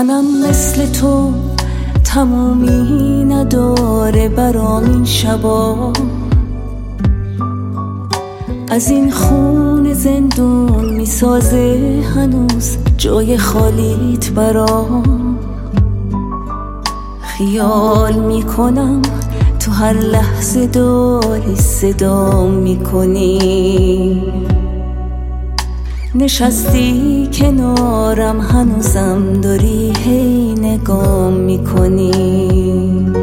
منم مثل تو تمومی نداره برام این شبا، از این خون زندون میسازه هنوز جای خالیت برام. خیال میکنم تو هر لحظه داری صدام میکنی، نشستی کنارم هنوزم داری هی نگام میکنی.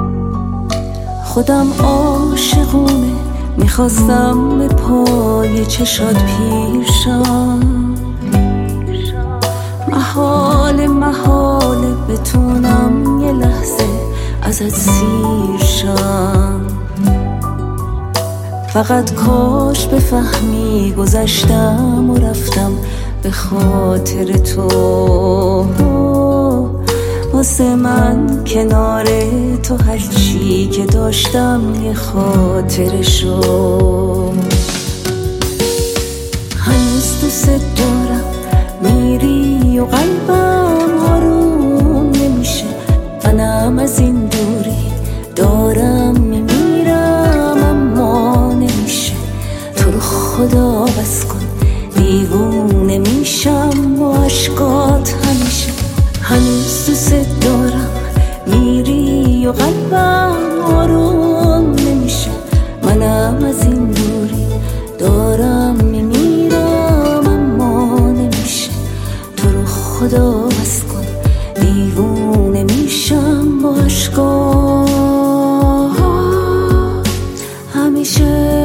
خودم عاشقونه میخواستم به پای چشات پیرشم، محاله بتونم یه لحظه ازت سیر شم. فقط کاش بفهمی گذشتم و رفتم به خاطر تو، واسه من کنار تو هرچی که داشتم یه خاطر شو. هنوز دوست دارم میری و قلبم آروم نمیشه، منم از این دوری دارم میمیرم اما نمیشه. تو رو خدا بس کن دیوونه میشم با عشقات همیشه. هنوز دوست دارم میری و قلبم آروم نمیشه، منم از این دوری دارم میمیرم اما نمیشه. تو رو خدا بس کن دیوونه میشم با عشقات همیشه.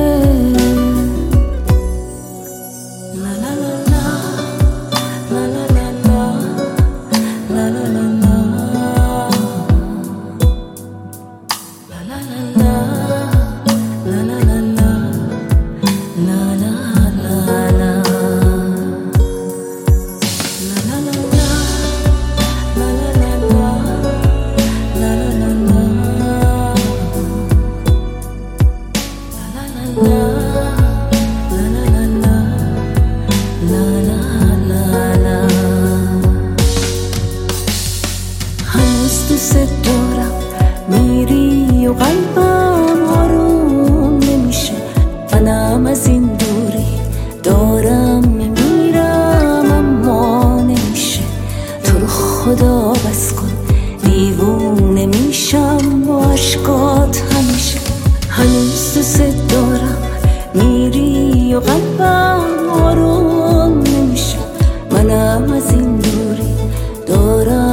هنوز دوست دارم میری و قلبم آروم نمیشه، منم از این دوری دارم میمیرم اما نمیشه. تو رو خدا بس کن دیوونه میشم با عشقات همیشه. هنوز دوست دارم میری و قلبم آروم نمیشه، منم از این دوری دارم